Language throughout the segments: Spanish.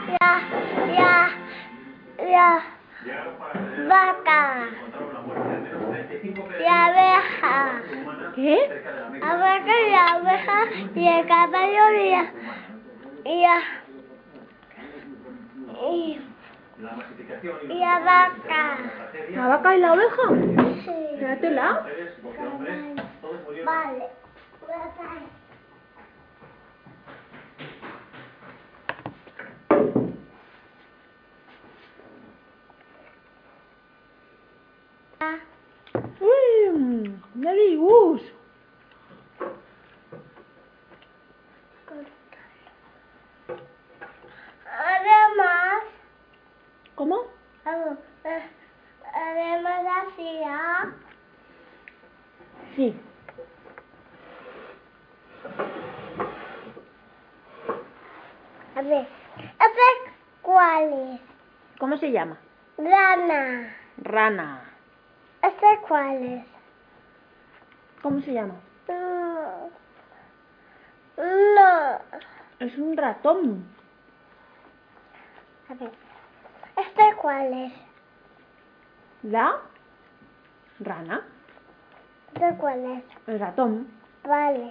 la, la vaca, la abeja. ¿Qué? La vaca y la abeja y el caballo y la vaca. ¿La vaca y la oveja? Sí. Quédatela. Vale. Uy, Nelly Gus. Además, ¿Cómo? además hacía Sí. a ver, ¿este cuál es? ¿Cómo se llama? Rana. Rana. ¿Este cuál es? ¿Cómo se llama? No. Es un ratón. A ver, ¿este cuál es? La rana. ¿Este cuál es? El ratón. Vale.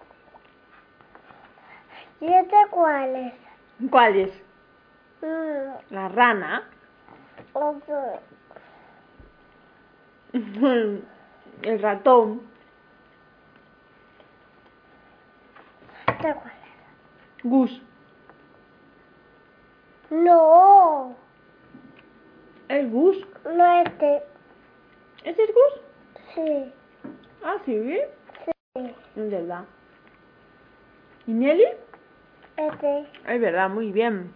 ¿Y este cuál es? ¿Cuál es? Mm, La rana. otro. El ratón. ¿Este cuál es? Gus. No. ¿El Gus? No este. ¿Ese es Gus? Sí. Ah, sí. Sí. Es verdad. ¿Y Nelly? Este. Es verdad, muy bien.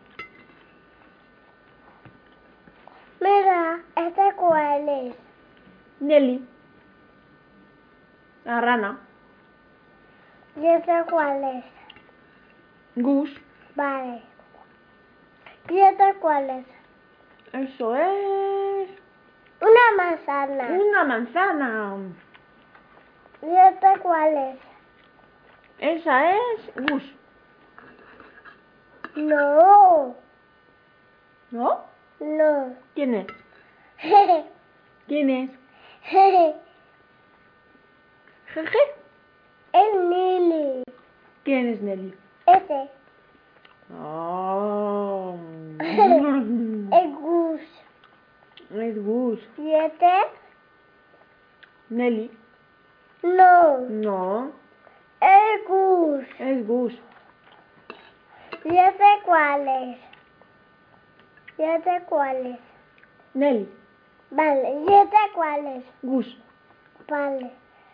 Mira, ¿este cuál es? Nelly. La rana. ¿Y este cuál es? Gus. Vale. ¿Y este cuál es? Eso es Una manzana. una manzana. ¿Y este cuál es? Esa es Gus. No. ¿No? No. ¿Quién es? ¿Quién es? Jeje. Es Lili. ¿Quién es Nelly? Este. Oh. Es Gus. Es Gus. ¿Y este? Nelly. No. No. Es Gus. Es Gus. ¿Y este cuál es? ¿Y este cuál es? Nelly. Vale. ¿Y este cuál es? Gus. Vale.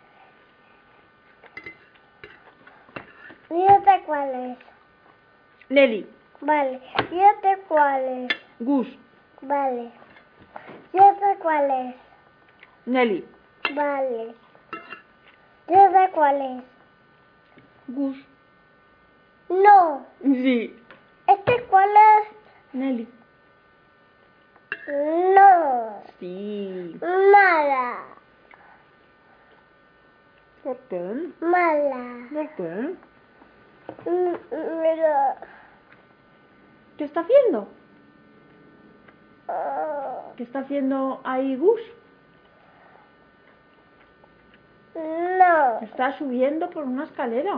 ¿Y este cuál es? Nelly. Vale. ¿Y este cuál es? Gus. Vale. ¿Y este cuál es? Nelly. Vale. ¿Y este cuál es? Gus. No. Sí. ¿Este cuál es? Nelly. No. Sí. Mala. ¿Por qué? Mala. ¿Por qué? Mira. ¿Qué está haciendo? Oh, ¿Qué está haciendo ahí Gus? no. Está subiendo por una escalera.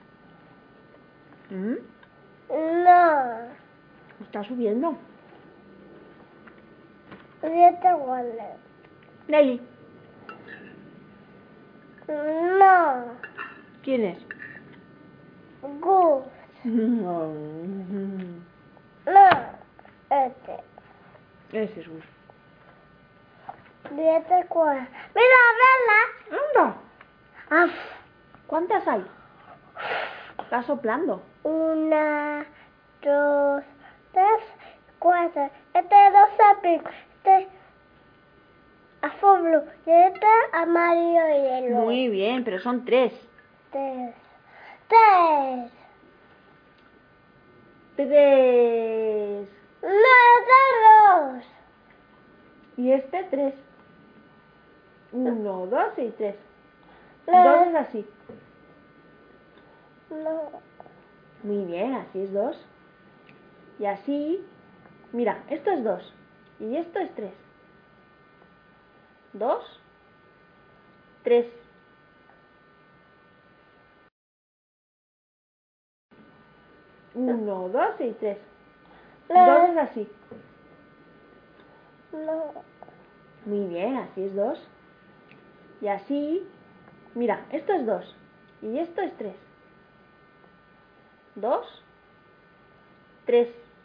¿Mm? No. Está subiendo. ¿Y este cuál es? Nelly. No. ¿Quién es? Gus. No. No. Este. Ese es Gus. ¿Y este cuál? Mira, vela. ¡Anda! Ah, ¿Cuántas hay? Está soplando. 1, 2, 3, 4. Este es rosa, este azul y este amarillo y hielo. Muy bien, pero son 3. 3. 3. 3. No, este es 2. Y este 3. 1, 2 y 3. No. 2 es así. No. Muy bien, así es 2. Y así, mira, esto es 2 y esto es 3. 2, 3. 1, 2 y 3. 2 es así. No. Muy bien, así es 2. Y así, mira, esto es 2 y esto es 3. 2, 3.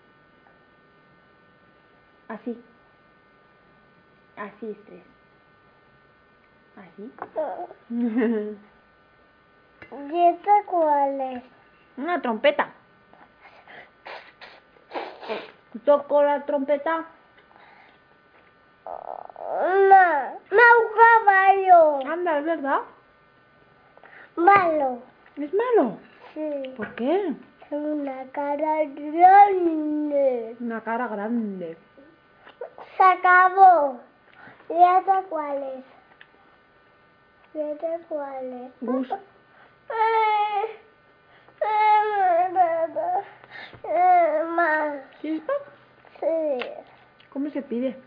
Así. Así es 3. Así. ¿Y esta cuál es? Una trompeta. Toco la trompeta. Un caballo. Anda, es verdad. Malo. Es malo. Sí. ¿Por qué? Tiene una cara grande. Una cara grande. Se acabó. ¿Y esta cuál es? ¿Y esta cuál es? Gus. Más. ¿Quieres pan? Sí. ¿Cómo se pide?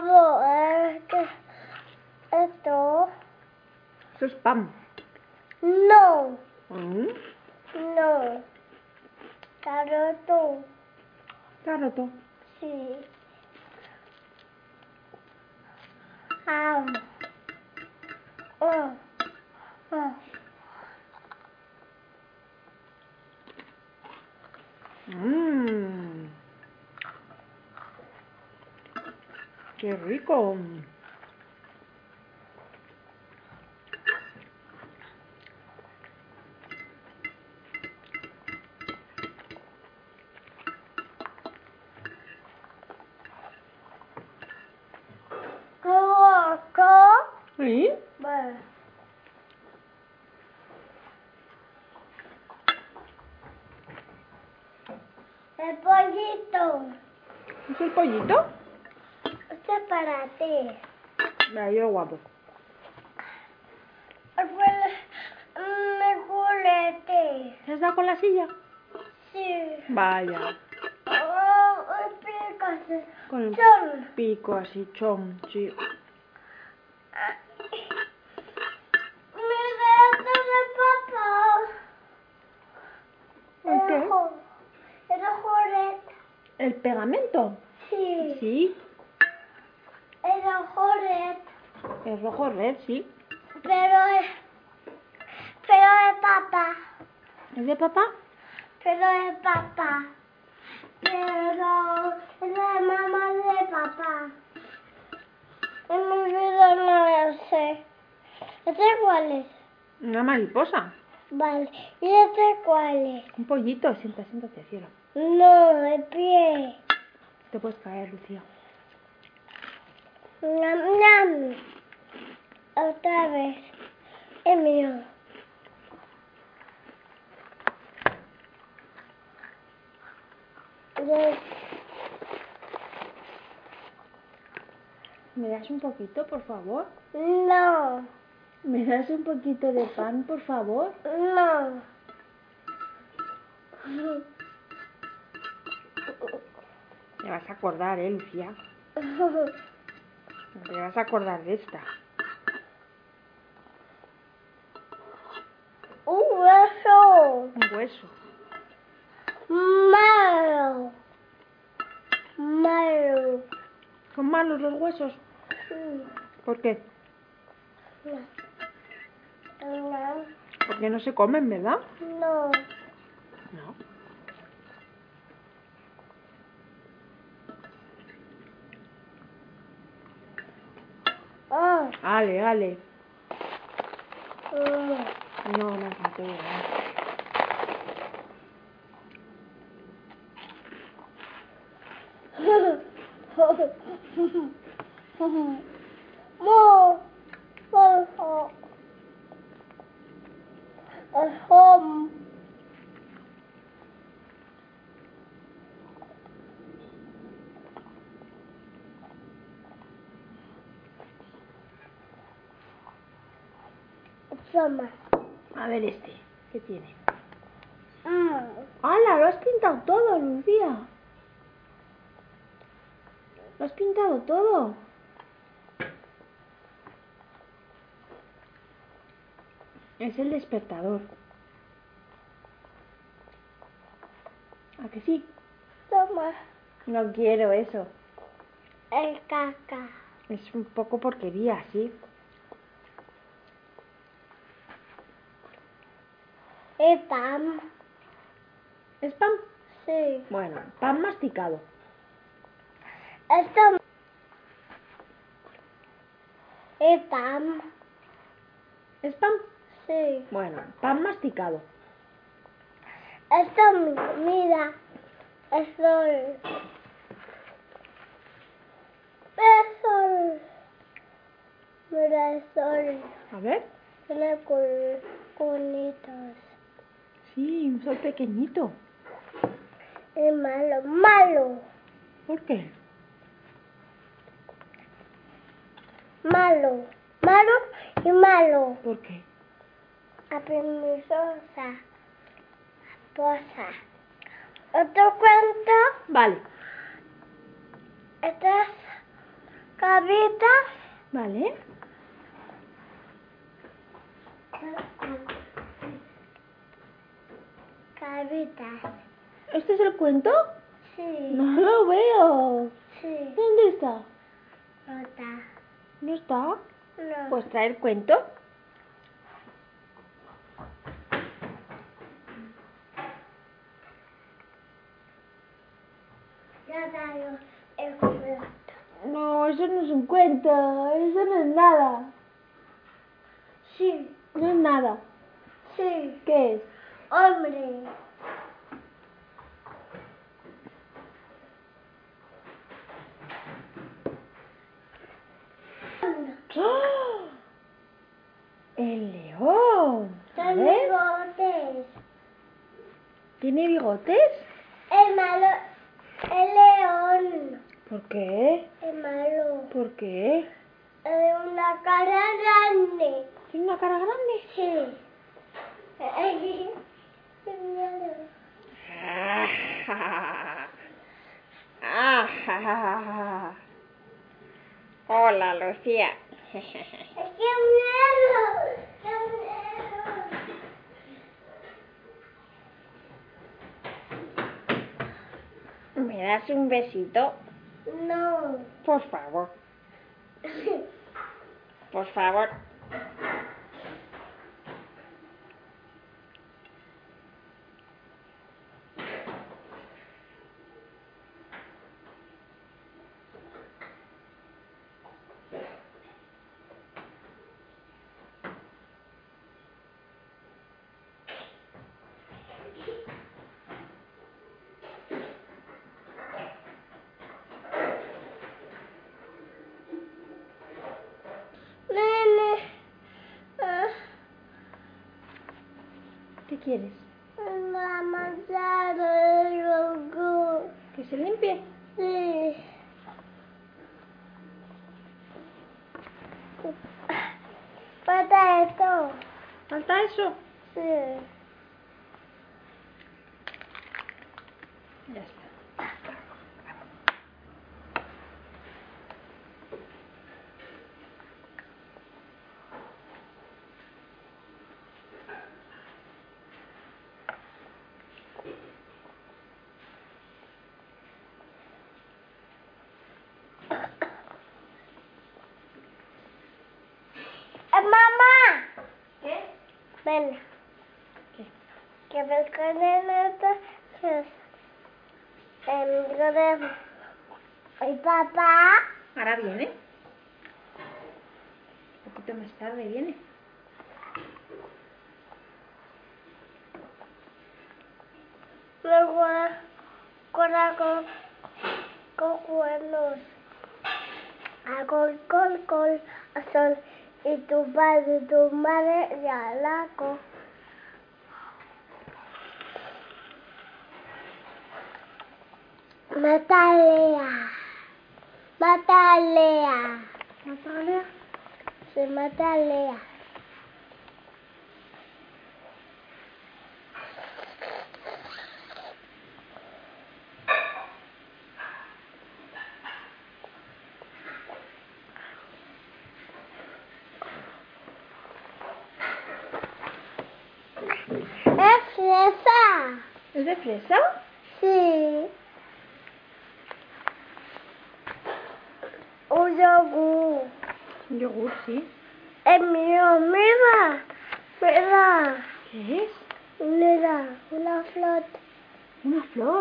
Esto. Eso es pan. No. ¿Mm? No. Caroto. Está roto. Sí. Ah. Ah. Ah. Mmm. Qué rico. ¿Sí? Bueno. El pollito. ¿Es el pollito? Este es para ti. Mira, yo lo guardo. Mi juguete. ¿Has dado con la silla? Sí. Vaya. Explícase. Con el Son. pico así, chom, sí. Mira, esto de papá. ¿El qué? El juguete. ¿El pegamento? Sí. Sí. El juguete. El rojo red, sí. Pero es papá. ¿Es de papá? Pero es papá. Pero es la mamá de papá. En mi vida no lo sé. ¿Este cuál es? Una mariposa. Vale. ¿Y este cuál es? Un pollito. Siéntate, cielo. No, el pie. Te puedes caer, Lucía. Nam, nam. Otra vez. Es mío. ¿Me das un poquito, por favor? No. ¿Me das un poquito de pan, por favor? No. Te vas a acordar, Lucía. Te vas a acordar de esta. Un hueso. Un hueso. Malo. Malo. ¿Son malos los huesos? Sí. ¿Por qué? No. Porque no se comen, ¿verdad? No. No. Oh. Ale. Mm. No te voy a dar. Mo. Mo. Home. Toma. A ver este. ¿Qué tiene? Mm. ¡Hala! Lo has pintado todo, Lucía. Lo has pintado todo. Es el despertador. ¿A que sí? Toma No quiero eso. el caca. Es un poco porquería, ¿sí? El pan. ¿Es pan? Sí. Bueno, pan masticado. Esto. El pan. ¿Es pan? Sí. Bueno, pan masticado. Esto, mira. El sol. El sol. Mira el sol. A ver. Tiene conitos. Sí, un sol pequeñito. Es malo, malo. ¿Por qué? Malo. Malo y malo. ¿Por qué? Aprendizosa. Posa. Otro cuento. Vale. Estas cabitas. Vale. Cabitas. ¿Este es el cuento? Sí. No lo veo. Sí. ¿Dónde está? Nota. ¿No está? No. Pues trae el cuento. Ya traigo el cuento. No, eso no es un cuento. Eso no es nada. Sí. No es nada. Sí. ¿Qué es? Hombre. ¡Ah! El león. A Son ver. bigotes. ¿Tiene bigotes? El malo. El león. ¿Por qué? El malo. ¿Por qué? Una cara grande. ¿Tiene una cara grande? Sí. Qué miedo. Hola, Lucía. ¡Qué miedo! ¡Qué miedo! ¿Me das un besito? No. Por favor. Por favor. Nene. Ah, ¿Qué quieres? la manzana del yogur. ¿Que se limpie? Sí. Falta esto. ¿Falta eso? Sí. Ya está. ¡Mamá! ¿Qué? Ven. ¿Qué? Que ves con el ¿Y papá? Ahora viene. Un poquito más tarde viene. Luego con cuernos. A col, a sol. Y tu padre y tu madre ya la co. Matalea. Matalea. ¿Natalia? Se mata a Lea. ¿Es de fresa? Sí. Un yogur. Un yogur, sí. Es mío, mira. Mira. ¿Qué es? Mira, una flor. Una flor.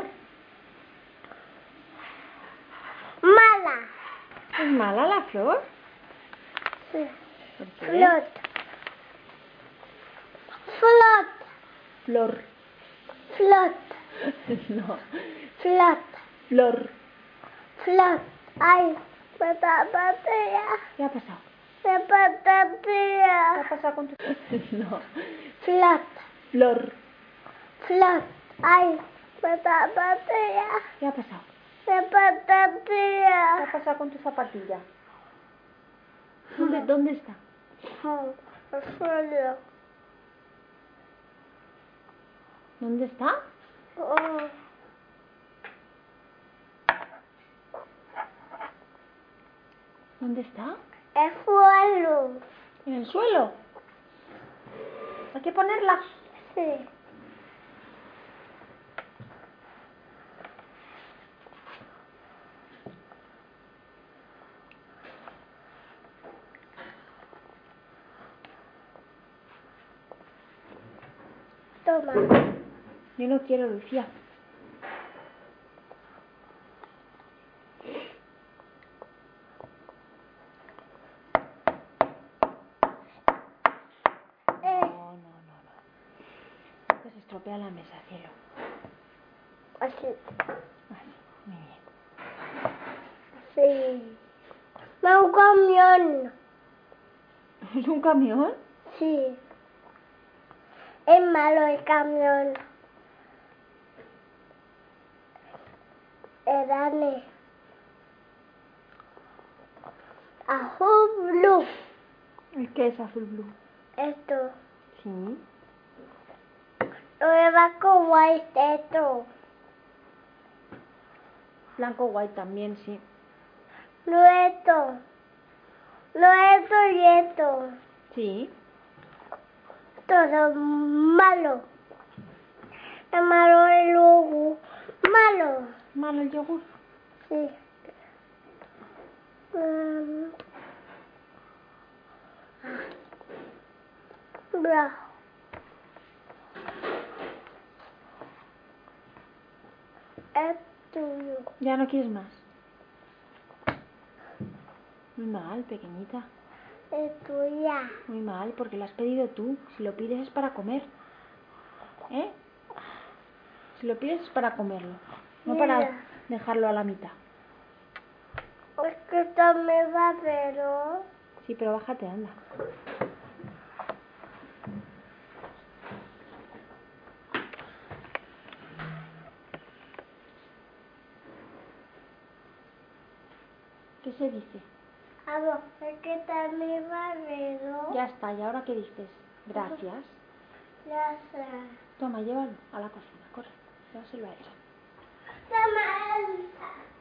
Mala. ¿Es mala la flor? Sí. ¿Por qué? Flor. Flor. Flor. Flor. No. Flor. Flor. Flor. Ay, me patatía. ¿Qué ha pasado? Me ¿Qué ha patatía. pasado con tu...? No. Flor. Flor. Flor. Ay, me patatía. ¿Qué ha pasado? Me ¿Qué ha patatía. pasado con tu zapatilla? ¿Dónde está? El suelo. ¿Dónde está? ¿Dónde está? El suelo. ¿En el suelo? Hay que ponerla. Sí. Toma. Yo no quiero, Lucía. No. Que se estropea la mesa, cielo. Así. Así, muy bien. Sí. Va un camión. ¿Es un camión? Sí. Es malo el camión. Dale. Azul blue. ¿Y qué es azul blue? Esto. Sí. Lo va con white esto. Blanco white también, sí. No esto. No esto y esto. Sí. Todo malo. Es malo el logo. Malo. Malo el yogur. Sí. Bra. Es tuyo. Ya no quieres más. Muy mal, pequeñita. Es tuya. Muy mal, porque lo has pedido tú. Si lo pides es para comer. ¿Eh? Si lo pides es para comerlo. No para Mira. dejarlo a la mitad. Es que también va pero. Sí, pero bájate, anda. ¿Qué se dice? Es que también va pero. Ya está, ¿y ahora qué dices? Gracias. Ya sé. Toma, llévalo a la cocina, corre. Llévaselo a ella. Toma.